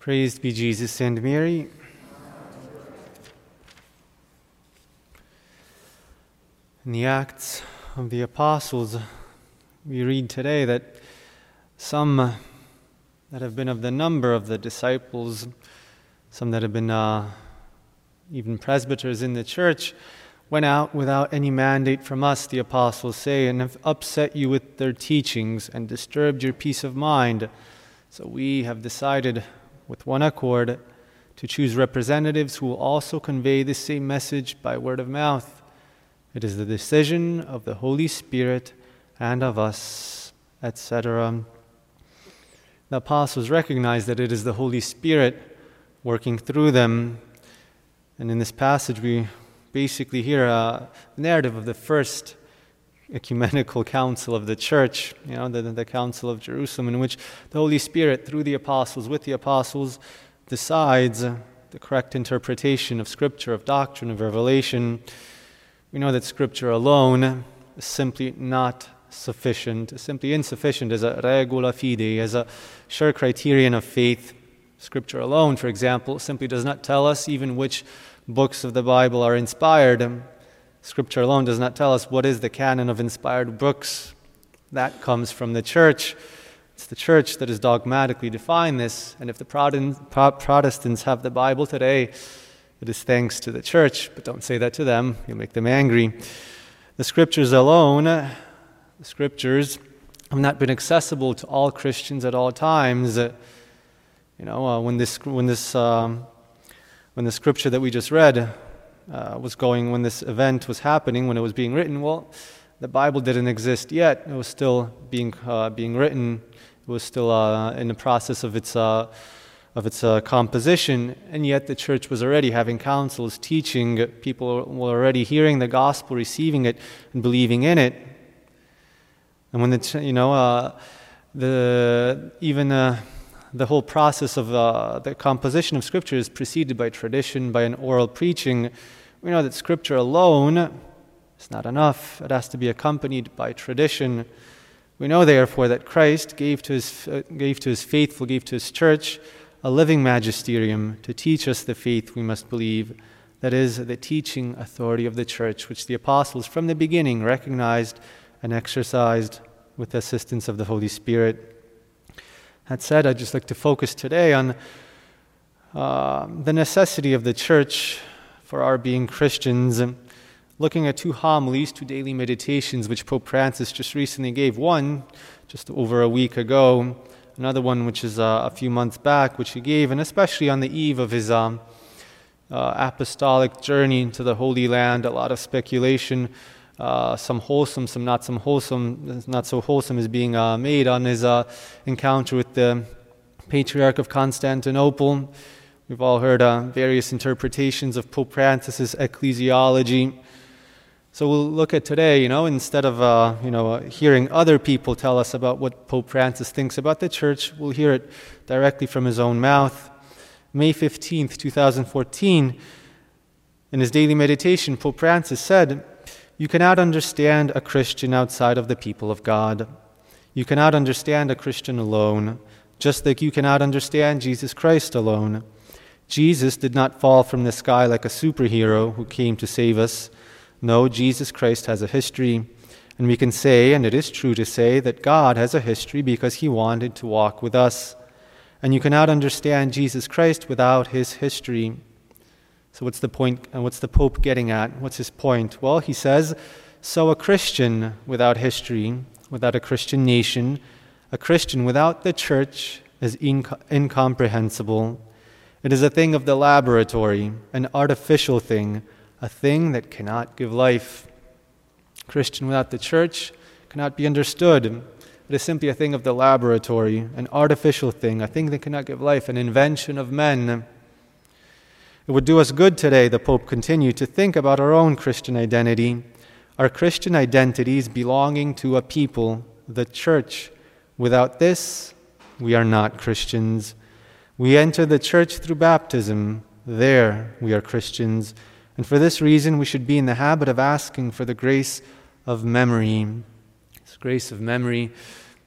Praised be Jesus and Mary. In the Acts of the Apostles, we read today that some that have been of the number of the disciples, some that have been even presbyters in the church, went out without any mandate from us, the apostles say, and have upset you with their teachings and disturbed your peace of mind. So we have decided with one accord to choose representatives who will also convey the same message by word of mouth. It is the decision of the Holy Spirit and of us, etc. The apostles recognize that it is the Holy Spirit working through them. And in this passage we basically hear a narrative of the first ecumenical council of the church, the Council of Jerusalem, in which the Holy Spirit, through the apostles, with the apostles, decides the correct interpretation of Scripture, of doctrine, of revelation. We know that Scripture alone is simply not sufficient, simply insufficient as a regula fide, as a sure criterion of faith. Scripture alone, for example, simply does not tell us even which books of the Bible are inspired. Scripture alone does not tell us what is the canon of inspired books. That comes from the church. It's the church that has dogmatically defined this. And if the Protestants have the Bible today, it is thanks to the church. But don't say that to them. You'll make them angry. The Scriptures alone, the Scriptures have not been accessible to all Christians at all times. When the Scripture that we just read when this event was happening, when it was being written, the Bible didn't exist yet. It was still being written. It was still in the process of its composition, and yet the church was already having councils, teaching. People were already hearing the gospel, receiving it, and believing in it. And when the whole process of the composition of Scripture is preceded by tradition, by an oral preaching, we know that Scripture alone is not enough. It has to be accompanied by tradition. We know, therefore, that Christ gave to his faithful, gave to his church, a living magisterium to teach us the faith we must believe. That is, the teaching authority of the church, which the apostles from the beginning recognized and exercised with the assistance of the Holy Spirit. That said, I'd just like to focus today on the necessity of the church for our being Christians, looking at two homilies, two daily meditations, which Pope Francis just recently gave. One, just over a week ago, another one which is a few months back, which he gave, and especially on the eve of his apostolic journey into the Holy Land. A lot of speculation, some wholesome, some not so wholesome is being made on his encounter with the Patriarch of Constantinople. We've all heard various interpretations of Pope Francis's ecclesiology. So we'll look at today, instead of hearing other people tell us about what Pope Francis thinks about the church, we'll hear it directly from his own mouth. May 15th, 2014, in his daily meditation, Pope Francis said, "You cannot understand a Christian outside of the people of God. You cannot understand a Christian alone, just like you cannot understand Jesus Christ alone. Jesus did not fall from the sky like a superhero who came to save us. No, Jesus Christ has a history, and we can say, and it is true to say, that God has a history because he wanted to walk with us. And you cannot understand Jesus Christ without his history." So what's the point, and what's the Pope getting at? What's his point? Well, he says, so a Christian without history, without a Christian nation, a Christian without the church is incomprehensible. It is a thing of the laboratory, an artificial thing, a thing that cannot give life. Christian without the church cannot be understood. It is simply a thing of the laboratory, an artificial thing, a thing that cannot give life, an invention of men. It would do us good today, the Pope continued, to think about our own Christian identity. Our Christian identity is belonging to a people, the church. Without this, we are not Christians. We enter the church through baptism. There we are Christians. And for this reason, we should be in the habit of asking for the grace of memory. This grace of memory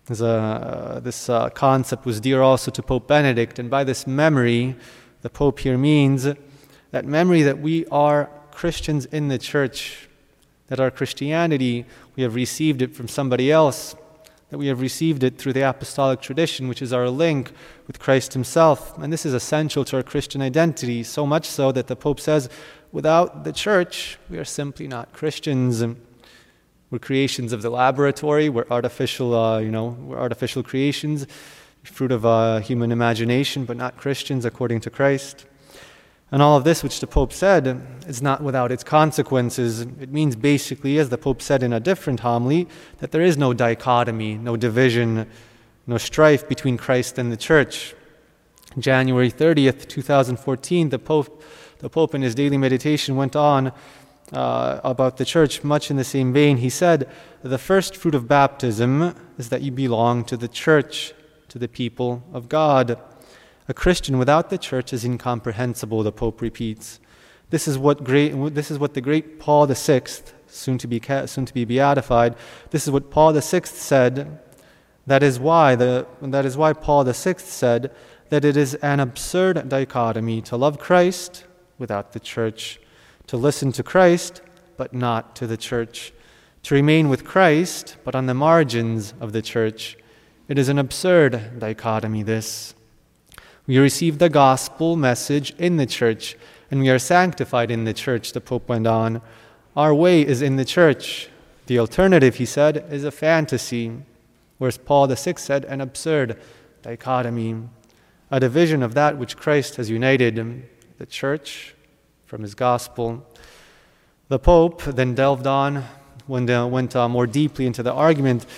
This concept was dear also to Pope Benedict, and by this memory, the Pope here means that memory that we are Christians in the Church, that our Christianity, we have received it from somebody else, that we have received it through the apostolic tradition, which is our link with Christ himself. And this is essential to our Christian identity, so much so that the Pope says, without the Church, we are simply not Christians. We're creations of the laboratory, we're artificial, we're artificial creations, fruit of human imagination, but not Christians according to Christ. And all of this, which the Pope said, is not without its consequences. It means basically, as the Pope said in a different homily, that there is no dichotomy, no division, no strife between Christ and the Church. January 30th, 2014, the Pope in his daily meditation went on about the Church much in the same vein. He said, the first fruit of baptism is that you belong to the Church, to the people of God. A Christian without the Church is incomprehensible, the Pope repeats. This is what the great Paul VI, soon to be beatified, this is what Paul VI said. That is why Paul VI said that it is an absurd dichotomy to love Christ without the Church, to listen to Christ but not to the Church, to remain with Christ but on the margins of the Church. It is an absurd dichotomy, this. We receive the gospel message in the Church, and we are sanctified in the Church, the Pope went on. Our way is in the Church. The alternative, he said, is a fantasy, whereas Paul VI said an absurd dichotomy, a division of that which Christ has united, the Church from his gospel. The Pope then delved on, went more deeply into the argument,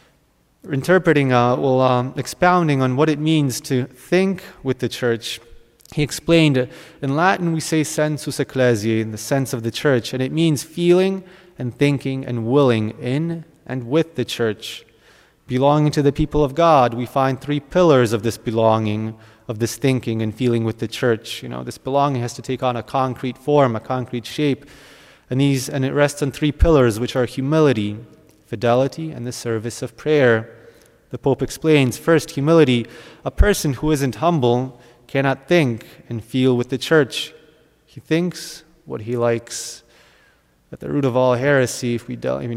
expounding on what it means to think with the Church. He explained, in Latin we say sensus ecclesiae, the sense of the Church, and it means feeling and thinking and willing in and with the Church. Belonging to the people of God, we find three pillars of this belonging, of this thinking and feeling with the Church. This belonging has to take on a concrete form, a concrete shape, and it rests on three pillars, which are humility, fidelity, and the service of prayer. The Pope explains, first, humility. A person who isn't humble cannot think and feel with the Church. He thinks what he likes. At the root of all heresy, if we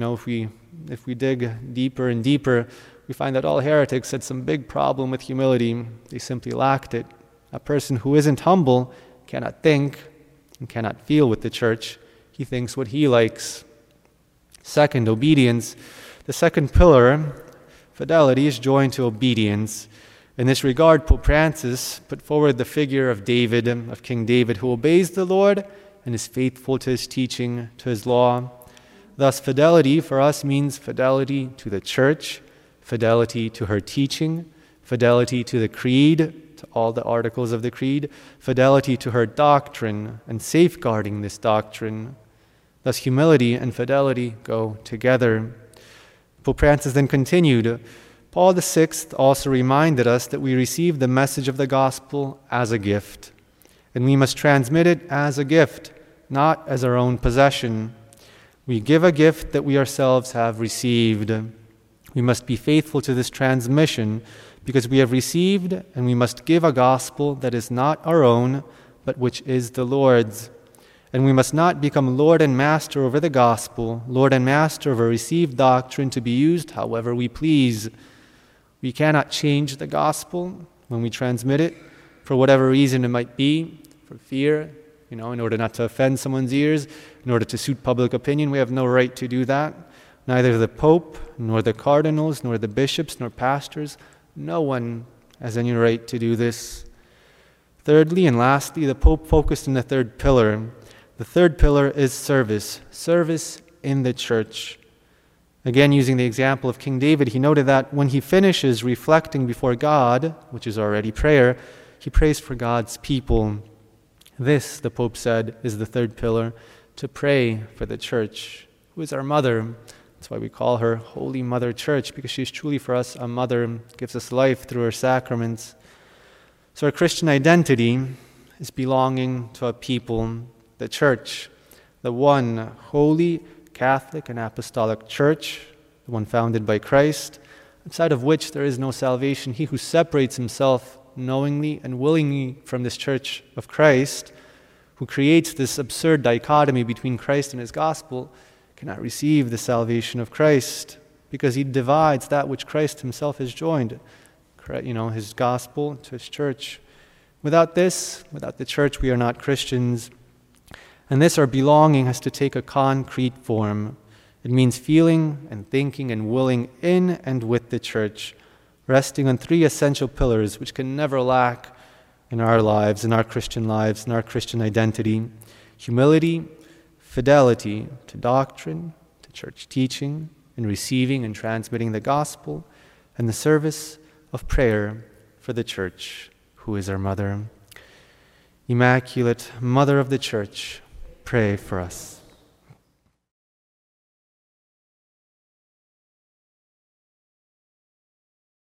dig deeper and deeper, we find that all heretics had some big problem with humility. They simply lacked it. A person who isn't humble cannot think and cannot feel with the Church. He thinks what he likes. Second, obedience. The second pillar, fidelity, is joined to obedience. In this regard, Pope Francis put forward the figure of David, of King David, who obeys the Lord and is faithful to his teaching, to his law. Thus, fidelity for us means fidelity to the Church, fidelity to her teaching, fidelity to the Creed, to all the articles of the Creed, fidelity to her doctrine and safeguarding this doctrine. Thus, humility and fidelity go together. Pope Francis then continued, Paul VI also reminded us that we receive the message of the gospel as a gift, and we must transmit it as a gift, not as our own possession. We give a gift that we ourselves have received. We must be faithful to this transmission because we have received, and we must give a gospel that is not our own, but which is the Lord's. And we must not become Lord and Master over the gospel, Lord and Master over received doctrine to be used however we please. We cannot change the gospel when we transmit it, for whatever reason it might be, for fear, in order not to offend someone's ears, in order to suit public opinion. We have no right to do that. Neither the Pope, nor the cardinals, nor the bishops, nor pastors, no one has any right to do this. Thirdly and lastly, the Pope focused on the third pillar. The third pillar is service in the Church. Again, using the example of King David, he noted that when he finishes reflecting before God, which is already prayer, he prays for God's people. This, the Pope said, is the third pillar, to pray for the Church, who is our mother. That's why we call her Holy Mother Church, because she is truly for us a mother, gives us life through her sacraments. So our Christian identity is belonging to a people, the Church, the one holy, Catholic and Apostolic Church, the one founded by Christ, outside of which there is no salvation. He who separates himself knowingly and willingly from this church of Christ, who creates this absurd dichotomy between Christ and his gospel, cannot receive the salvation of Christ, because he divides that which Christ himself has joined, his gospel to his church. Without this, without the church, we are not Christians. And this, our belonging, has to take a concrete form. It means feeling and thinking and willing in and with the church, resting on three essential pillars which can never lack in our lives, in our Christian lives, in our Christian identity: humility, fidelity to doctrine, to church teaching, in receiving and transmitting the gospel, and the service of prayer for the church, who is our mother. Immaculate Mother of the Church, pray for us.